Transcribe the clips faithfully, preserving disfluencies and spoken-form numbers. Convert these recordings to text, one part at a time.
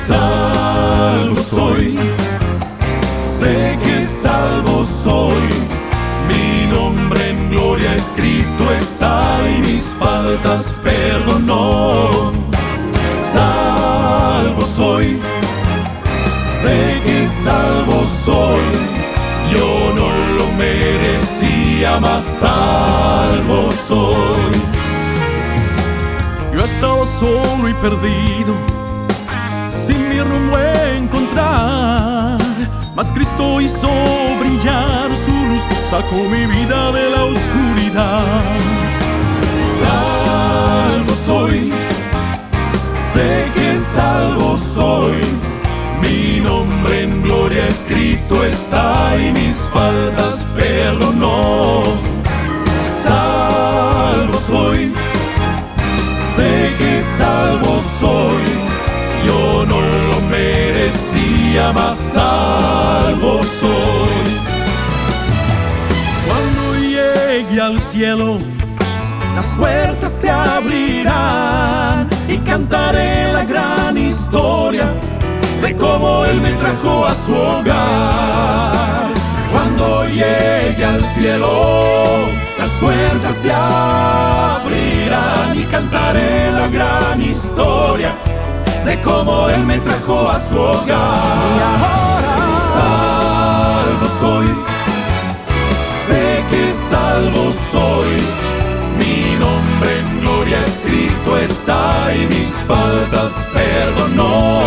Salvo soy, sé que salvo soy, mi nombre en gloria escrito está y mis faltas perdonó. Salvo soy, sé que salvo soy, yo no lo merecía, mas salvo soy. Yo estaba solo y perdido, sin mi rumbo encontrar, mas Cristo hizo brillar su luz, sacó mi vida de la oscuridad. Salvo soy, sé que salvo soy, mi nombre en gloria escrito está y mis faltas perdonó. Salvo soy, sé que salvo soy, yo no lo merecía, mas salvo soy. Cuando llegue al cielo, las puertas se abrirán y cantaré la gran historia de cómo Él me trajo a su hogar. Cuando llegue al cielo, las puertas se abrirán y cantaré la gran historia de cómo Él me trajo a su hogar. Y ahora salvo soy, sé que salvo soy, mi nombre en gloria escrito está y mis faltas perdonó.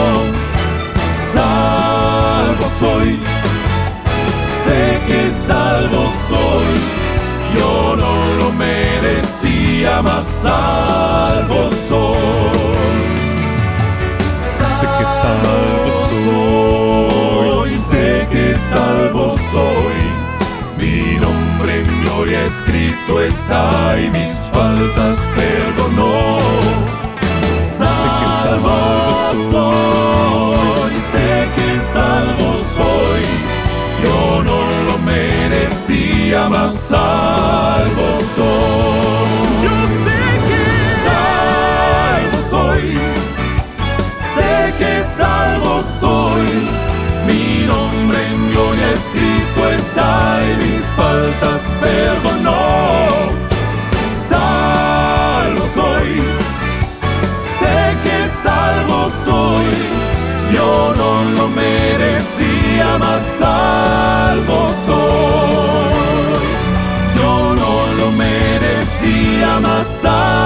Salvo soy, sé que salvo soy, yo no lo merecía, mas salvo soy. sé que salvo soy, sé que salvo soy, mi nombre en gloria escrito está y mis faltas perdonó. Salvo soy, sé que salvo soy, yo no lo merecía, mas salvo soy. yo sé que Salvo soy, sé que salvo soy, mi nombre en gloria escrito está y mis faltas perdonó. Salvo soy, sé que salvo soy, yo no lo merecía, mas salvo soy. Yo no lo merecía, mas salvo